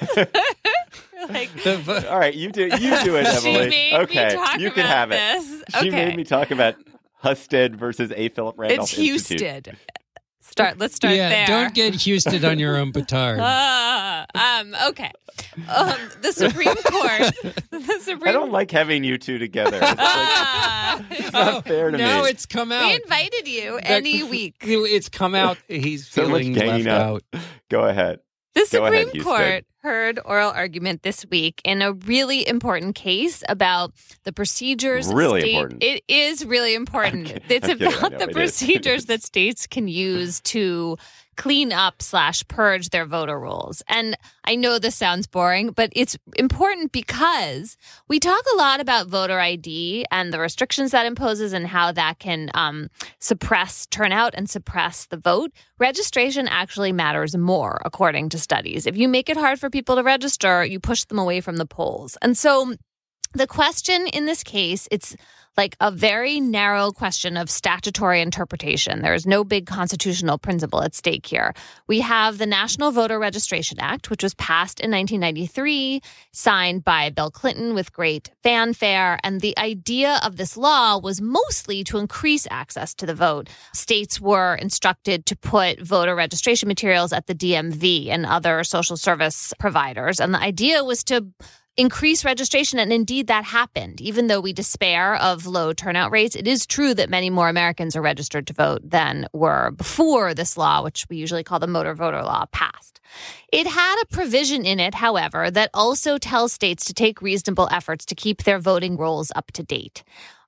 like, All right, you do you do it, she Emily. made okay, me talk you can about have it. this. She Okay. made me talk about Husted versus A. Philip Randolph It's Institute. Houston. Start. Let's start yeah, there. don't get Houston on your own petard. Ah, um, okay. Um, the Supreme Court. The Supreme I don't like having you two together. It's, like, Ah. it's not fair to now me. it's come out. We invited you any week. It's come out. He's So much feeling ganging left up. out. Go ahead. The Go ahead, Supreme Houston. Court heard oral argument this week in a really important case about the procedures. Really state, important. It is really important. I'm kidding. It's I'm kidding. I about know the it is. procedures that states can use to clean up slash purge their voter rolls. And I know this sounds boring, but it's important because we talk a lot about voter I D and the restrictions that imposes and how that can um, suppress turnout and suppress the vote. Registration actually matters more, according to studies. If you make it hard for people to register, you push them away from the polls. And so the question in this case, it's like a very narrow question of statutory interpretation. There is no big constitutional principle at stake here. We have the National Voter Registration Act, which was passed in nineteen ninety-three, signed by Bill Clinton with great fanfare. And the idea of this law was mostly to increase access to the vote. States were instructed to put voter registration materials at the D M V and other social service providers. And the idea was to increase registration, and indeed that happened. Even though we despair of low turnout rates, it is true that many more Americans are registered to vote than were before this law, which we usually call the motor voter law, passed. It had a provision in it, however, that also tells states to take reasonable efforts to keep their voting rolls up to date.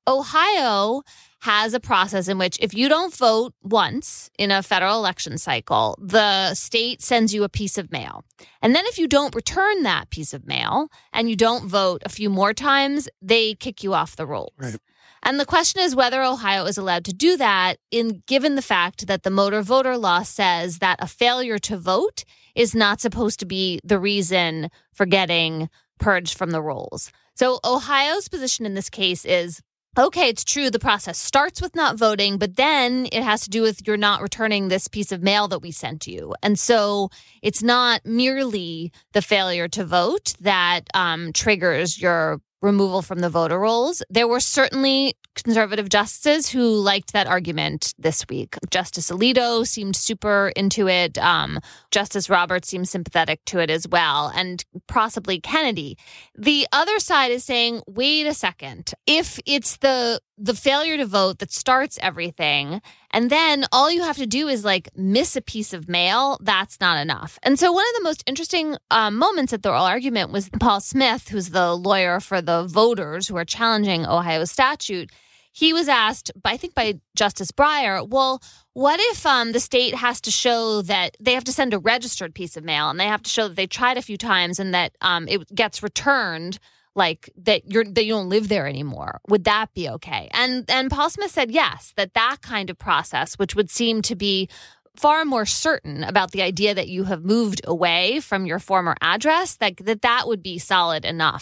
Ohio has a process in which if you don't vote once in a federal election cycle, the state sends you a piece of mail. And then if you don't return that piece of mail and you don't vote a few more times, they kick you off the rolls. Right. And the question is whether Ohio is allowed to do that, in given the fact that the motor voter law says that a failure to vote is not supposed to be the reason for getting purged from the rolls. So Ohio's position in this case is, okay, it's true, the process starts with not voting, but then it has to do with you're not returning this piece of mail that we sent you. And so it's not merely the failure to vote that um, triggers your removal from the voter rolls. There were certainly conservative justices who liked that argument this week. Justice Alito seemed super into it. Um, Justice Roberts seemed sympathetic to it as well, and possibly Kennedy. The other side is saying, wait a second. If it's the the failure to vote that starts everything, and then all you have to do is like miss a piece of mail, that's not enough. And so one of the most interesting um, moments at the oral argument was Paul Smith, who's the lawyer for the voters who are challenging Ohio's statute. He was asked, I think by Justice Breyer, well, what if um, the state has to show that they have to send a registered piece of mail and they have to show that they tried a few times and that um, it gets returned, like that you're that you don't live there anymore? Would that be okay? And and Paul Smith said yes, that that kind of process, which would seem to be far more certain about the idea that you have moved away from your former address, that that, that would be solid enough.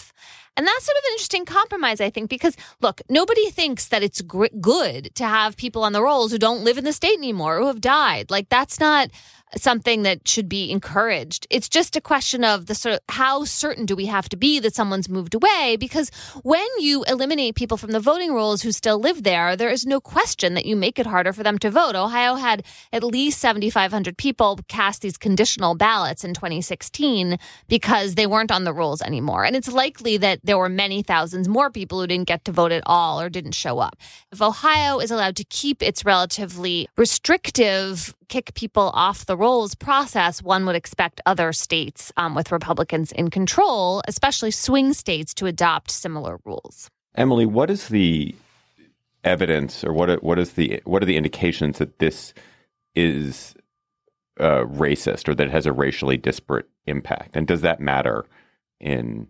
And that's sort of an interesting compromise, I think, because, look, nobody thinks that it's gr- good to have people on the rolls who don't live in the state anymore, who have died. Like, that's not something that should be encouraged. It's just a question of the sort of how certain do we have to be that someone's moved away? Because when you eliminate people from the voting rolls who still live there, there is no question that you make it harder for them to vote. Ohio had at least seventy-five hundred people cast these conditional ballots in twenty sixteen because they weren't on the rolls anymore. And it's likely that there were many thousands more people who didn't get to vote at all or didn't show up. If Ohio is allowed to keep its relatively restrictive kick people off the rolls process, one would expect other states um, with Republicans in control, especially swing states, to adopt similar rules. Emily, what is the evidence, or what what is the what are the indications that this is uh, racist, or that it has a racially disparate impact? And does that matter in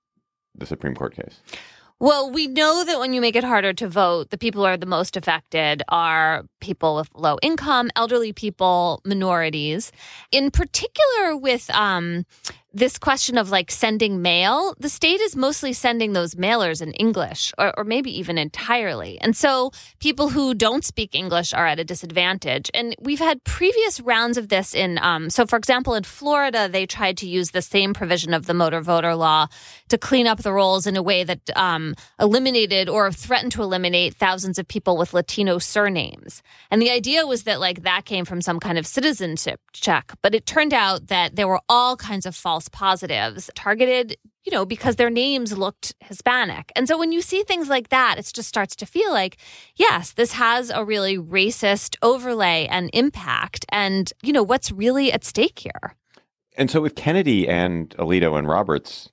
the Supreme Court case? Well, we know that when you make it harder to vote, the people who are the most affected are people with low income, elderly people, minorities. In particular with um, this question of like sending mail, the state is mostly sending those mailers in English or, or maybe even entirely. And so people who don't speak English are at a disadvantage. And we've had previous rounds of this in, um, so for example, in Florida, they tried to use the same provision of the motor voter law to clean up the rolls in a way that um, eliminated or threatened to eliminate thousands of people with Latino surnames. And the idea was that like that came from some kind of citizenship check. But it turned out that there were all kinds of false positives targeted, you know, because their names looked Hispanic. And so when you see things like that, it just starts to feel like, yes, this has a really racist overlay and impact. And, you know, what's really at stake here? And so if Kennedy and Alito and Roberts,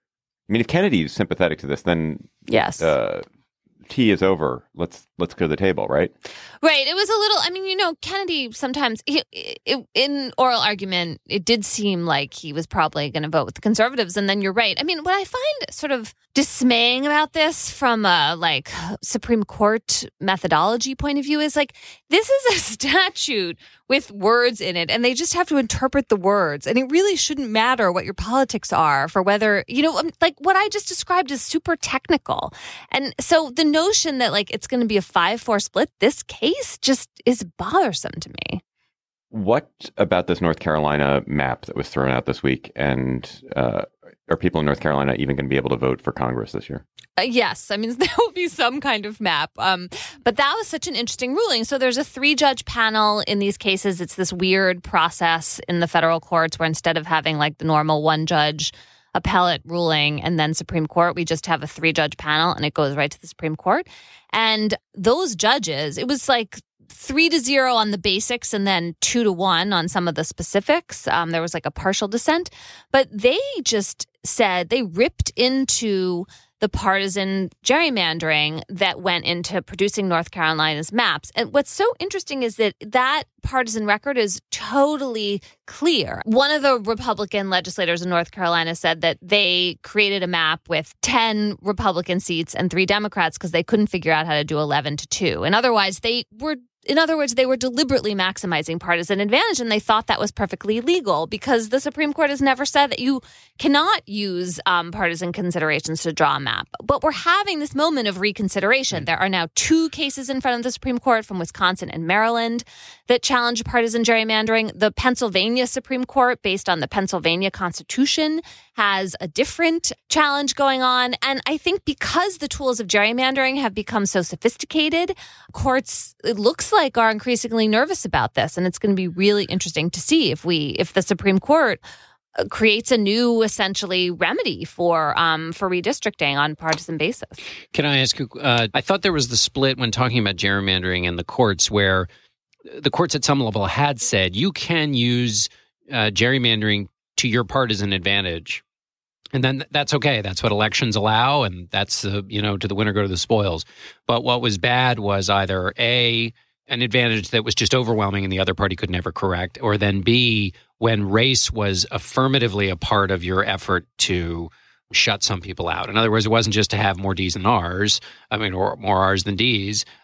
I mean, if Kennedy is sympathetic to this, then yes, uh, tea is over. Let's let's clear the table, right? Right. It was a little, I mean, you know, Kennedy sometimes, he, it, in oral argument, it did seem like he was probably going to vote with the conservatives. And then you're right. I mean, what I find sort of dismaying about this from a like Supreme Court methodology point of view is like, this is a statute with words in it, and they just have to interpret the words. And it really shouldn't matter what your politics are for whether, you know, like what I just described is super technical. And so the notion that like it's going to be a five four split, this case just is bothersome to me. What about this North Carolina map that was thrown out this week? And uh, are people in North Carolina even going to be able to vote for Congress this year? Uh, yes. I mean, there will be some kind of map. Um, but that was such an interesting ruling. So there's a three-judge panel in these cases. It's this weird process in the federal courts where instead of having like the normal one-judge appellate ruling and then Supreme Court, we just have a three-judge panel and it goes right to the Supreme Court. And those judges, it was like three to zero on the basics and then two to one on some of the specifics. Um, there was like a partial dissent, but they just said they ripped into the partisan gerrymandering that went into producing North Carolina's maps. And what's so interesting is that that partisan record is totally clear. One of the Republican legislators in North Carolina said that they created a map with ten Republican seats and three Democrats because they couldn't figure out how to do eleven to two. And otherwise, they were In other words, they were deliberately maximizing partisan advantage, and they thought that was perfectly legal because the Supreme Court has never said that you cannot use um, partisan considerations to draw a map. But we're having this moment of reconsideration. There are now two cases in front of the Supreme Court from Wisconsin and Maryland that challenge partisan gerrymandering. The Pennsylvania Supreme Court, based on the Pennsylvania Constitution, has a different challenge going on. And I think because the tools of gerrymandering have become so sophisticated, courts, it looks like, are increasingly nervous about this. And it's going to be really interesting to see if we, if the Supreme Court creates a new, essentially, remedy for um, for redistricting on partisan basis. Can I ask you, uh, I thought there was the split when talking about gerrymandering in the courts where the courts at some level had said you can use uh, gerrymandering to your partisan advantage. And then that's okay. That's what elections allow. And that's, the you know, to the winner go to the spoils. But what was bad was either A, an advantage that was just overwhelming and the other party could never correct, or then B, when race was affirmatively a part of your effort to shut some people out. In other words, it wasn't just to have more D's than R's, I mean, or more R's than D's,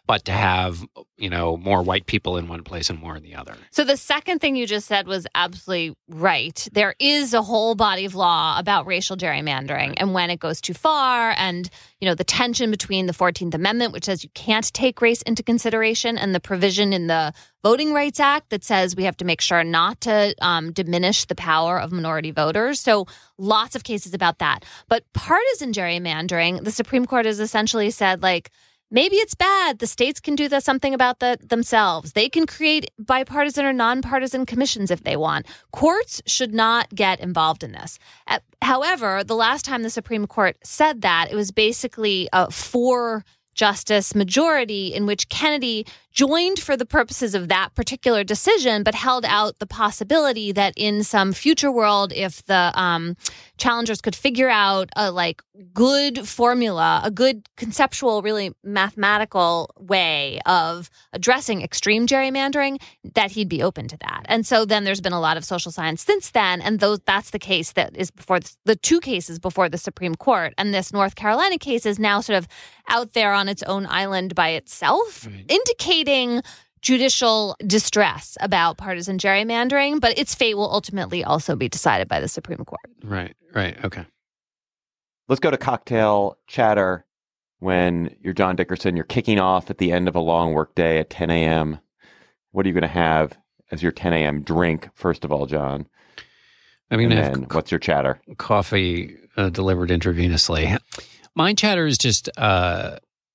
but to have, you know, more white people in one place and more in the other. So the second thing you just said was absolutely right. There is a whole body of law about racial gerrymandering and when it goes too far, and, you know, the tension between the fourteenth Amendment, which says you can't take race into consideration, and the provision in the Voting Rights Act that says we have to make sure not to um, diminish the power of minority voters. So lots of cases about that. But partisan gerrymandering, the Supreme Court has essentially said, like, maybe it's bad. The states can do the, something about that themselves. They can create bipartisan or nonpartisan commissions if they want. Courts should not get involved in this. Uh, however, the last time the Supreme Court said that, it was basically a four justice majority in which Kennedy joined for the purposes of that particular decision, but held out the possibility that in some future world, if the um, challengers could figure out a like good formula, a good conceptual, really mathematical way of addressing extreme gerrymandering, that he'd be open to that. And so then there's been a lot of social science since then, and those that's the case that is before the, the two cases before the Supreme Court. And this North Carolina case is now sort of out there on its own island by itself, right, indicating judicial distress about partisan gerrymandering, but its fate will ultimately also be decided by the Supreme Court. Right, right, okay. Let's go to cocktail chatter. When you're John Dickerson, you're kicking off at the end of a long workday at ten a.m. What are you going to have as your ten a.m. drink, first of all, John? I'm going to have co- what's your chatter? Coffee uh, delivered intravenously. My chatter is just... Uh,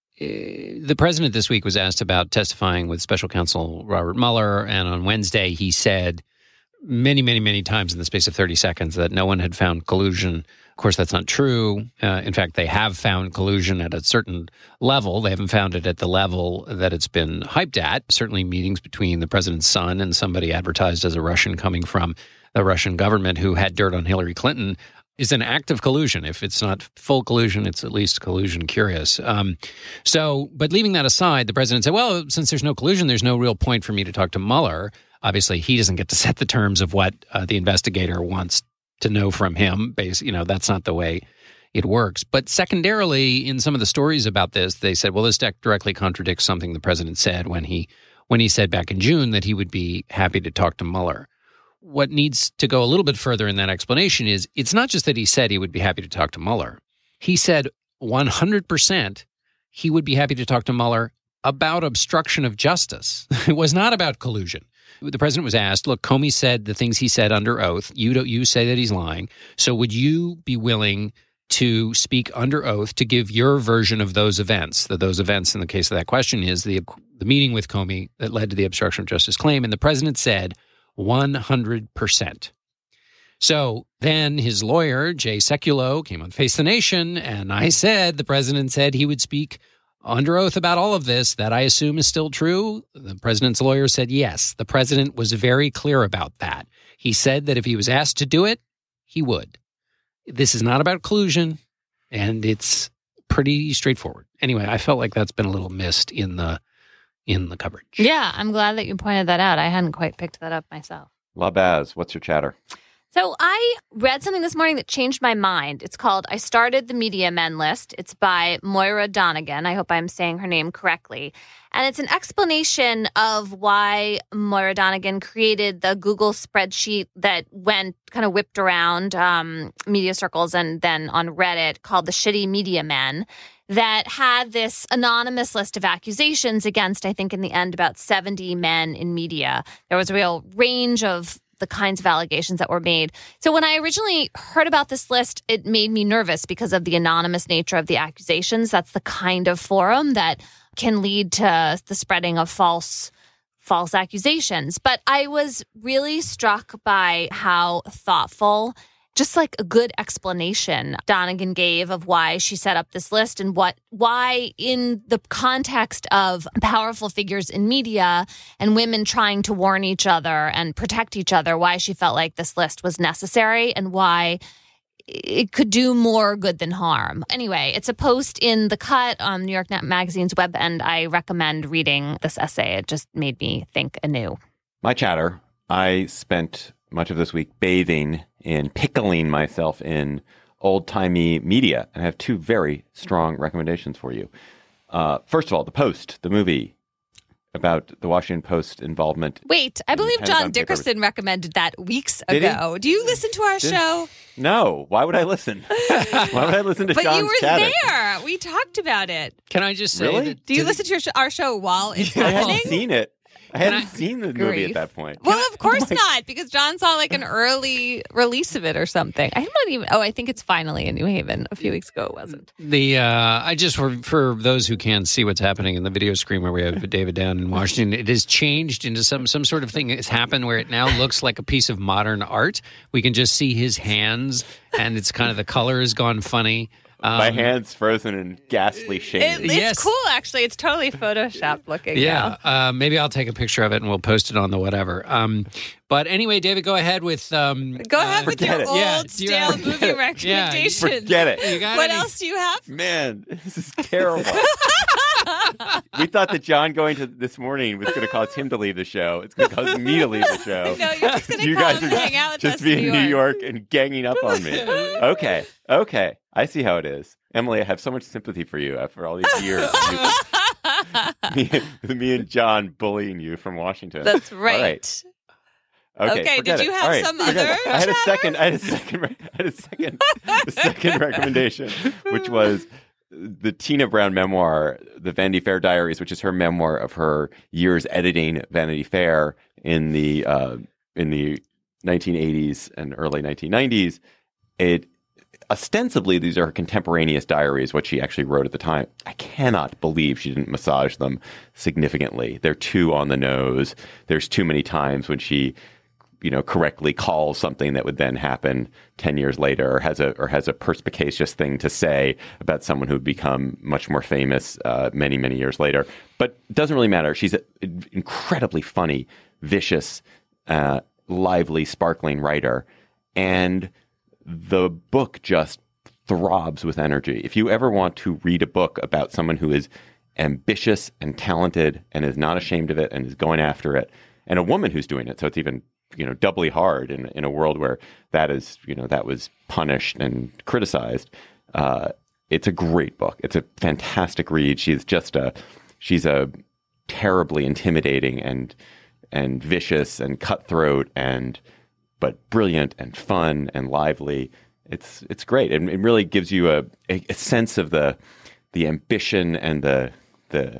The president this week was asked about testifying with special counsel Robert Mueller, and on Wednesday he said many, many, many times in the space of thirty seconds that no one had found collusion. Of course, that's not true. Uh, in fact, they have found collusion at a certain level. They haven't found it at the level that it's been hyped at. Certainly meetings between the president's son and somebody advertised as a Russian coming from the Russian government who had dirt on Hillary Clinton is an act of collusion. If it's not full collusion, it's at least collusion curious. Um, so, but leaving that aside, the president said, well, since there's no collusion, there's no real point for me to talk to Mueller. Obviously, he doesn't get to set the terms of what uh, the investigator wants to know from him. Basically, you know, that's not the way it works. But secondarily, in some of the stories about this, they said, well, this directly contradicts something the president said when he when he said back in June that he would be happy to talk to Mueller. What needs to go a little bit further in that explanation is it's not just that he said he would be happy to talk to Mueller. He said one hundred percent he would be happy to talk to Mueller about obstruction of justice. It was not about collusion. The president was asked, look, Comey said the things he said under oath. You don't, you say that he's lying. So would you be willing to speak under oath to give your version of those events? That those events in the case of that question is the the meeting with Comey that led to the obstruction of justice claim. And the president said one hundred percent. So then his lawyer, Jay Sekulow, came on Face the Nation, and I said, the president said he would speak under oath about all of this. That I assume is still true. The president's lawyer said yes. The president was very clear about that. He said that if he was asked to do it, he would. This is not about collusion, and it's pretty straightforward. Anyway, I felt like that's been a little missed in the in the coverage. Yeah, I'm glad that you pointed that out. I hadn't quite picked that up myself. La Baz, what's your chatter? So I read something this morning that changed my mind. It's called I Started the Media Men List. It's by Moira Donegan. I hope I'm saying her name correctly. And it's an explanation of why Moira Donegan created the Google spreadsheet that went kind of whipped around um, media circles and then on Reddit called the Shitty Media Men, that had this anonymous list of accusations against, I think in the end, about seventy men in media. There was a real range of the kinds of allegations that were made. So when I originally heard about this list, it made me nervous because of the anonymous nature of the accusations. That's the kind of forum that can lead to the spreading of false false accusations. But I was really struck by how thoughtful, just like a good explanation Donegan gave of why she set up this list and what why in the context of powerful figures in media and women trying to warn each other and protect each other, why she felt like this list was necessary and why it could do more good than harm. Anyway, it's a post in The Cut on New York Magazine's web, and I recommend reading this essay. It just made me think anew. My chatter, I spent much of this week bathing in, pickling myself in old-timey media, and I have two very strong recommendations for you. Uh, first of all, The Post, the movie about the Washington Post involvement. Wait, I believe in John Pentagon Dickerson recommended that weeks Did he? ago. Do you listen to our Did- show? No, why would I listen? Why would I listen to But John's you were chatter? there. We talked about it. Can I just say Really? that Do you to listen to your sh- our show while it's I happening? hadn't seen it. I hadn't I- seen the movie Grief. at that point. Well, of course Oh my- not, because John saw like an early release of it or something. I'm not even. Oh, I think it's finally in New Haven. A few weeks ago, it wasn't. The uh, I just for for those who can't see what's happening in the video screen where we have David down in Washington, it has changed into some some sort of thing that's happened where it now looks like a piece of modern art. We can just see his hands, and it's kind of the color has gone funny. Um, My hands frozen in ghastly shame. It, it's Yes. cool, actually. It's totally photoshopped looking. Yeah, now. uh, maybe I'll take a picture of it and we'll post it on the whatever. Um, but anyway, David, go ahead with. Um, Go ahead uh, with your forget it. old Yeah, do you stale have- movie Yeah, recommendations. Forget it. You got What any- else do you have? Man, this is terrible. We thought that John going to this morning was going to cause him to leave the show. It's going to cause me to leave the show. No, you're just going to You come guys are hang out with just us being in in New York. New York and ganging up on me. Okay, okay. I see how it is. Emily, I have so much sympathy for you after all these years. me, me and John bullying you from Washington. That's All right. Okay, Okay, forget did you it. have All right, some forget other it. I had a chatter? second. I had a second. re- I had a second. a second recommendation, which was the Tina Brown memoir, the Vanity Fair Diaries, which is her memoir of her years editing Vanity Fair in the uh, in the nineteen eighties and early nineteen nineties. It ostensibly these are her contemporaneous diaries, what she actually wrote at the time. I cannot believe she didn't massage them significantly. They're too on the nose. There's too many times when she, you know, correctly calls something that would then happen ten years later, or has a or has a perspicacious thing to say about someone who would become much more famous uh, many many years later. But it doesn't really matter. She's an incredibly funny, vicious, uh, lively, sparkling writer, and the book just throbs with energy. If you ever want to read a book about someone who is ambitious and talented and is not ashamed of it and is going after it, and a woman who's doing it, so it's even, you know, doubly hard in in a world where that is, you know, that was punished and criticized. Uh, it's a great book. It's a fantastic read. She's just a she's a terribly intimidating and and vicious and cutthroat and but brilliant and fun and lively. It's it's great. It, it really gives you a, a, a sense of the the ambition and the the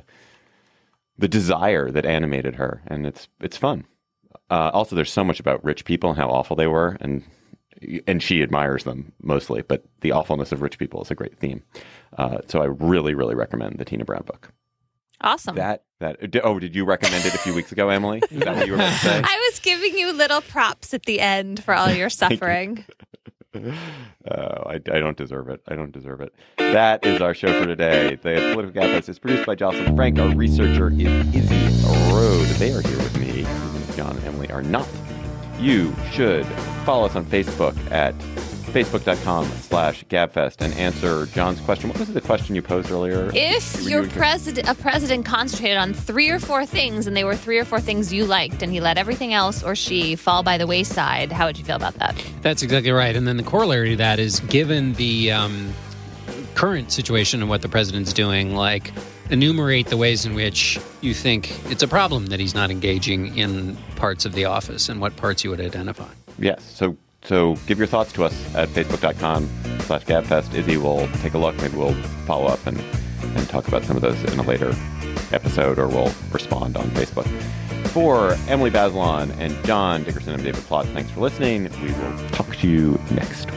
the desire that animated her, and it's it's fun. Uh, also, there's so much about rich people and how awful they were, and and she admires them mostly. But the awfulness of rich people is a great theme. Uh, so I really, really recommend the Tina Brown book. Awesome. That that oh, did you recommend it a few weeks ago, Emily? Is that what you were about to say? I was giving you little props at the end for all your suffering. Oh, I, I don't deserve it. I don't deserve it. That is our show for today. The Political Gabfest is produced by Jocelyn Frank. Our researcher is Izzy Rode. They are here with me. John and Emily are not. You should follow us on Facebook at facebook.com slash gabfest and answer John's question. What was the question you posed earlier? If Were your you- president, a president concentrated on three or four things and they were three or four things you liked and he let everything else or she fall by the wayside, how would you feel about that? That's exactly right. And then the corollary to that is, given the um, current situation and what the president's doing, like, enumerate the ways in which you think it's a problem that he's not engaging in parts of the office and what parts you would identify. Yes. So so give your thoughts to us at facebook.com slash gabfest. Izzy will take a look. Maybe we'll follow up and, and talk about some of those in a later episode, or we'll respond on Facebook. For Emily Bazelon and John Dickerson, I'm David Plotz. Thanks for listening. We will talk to you next week.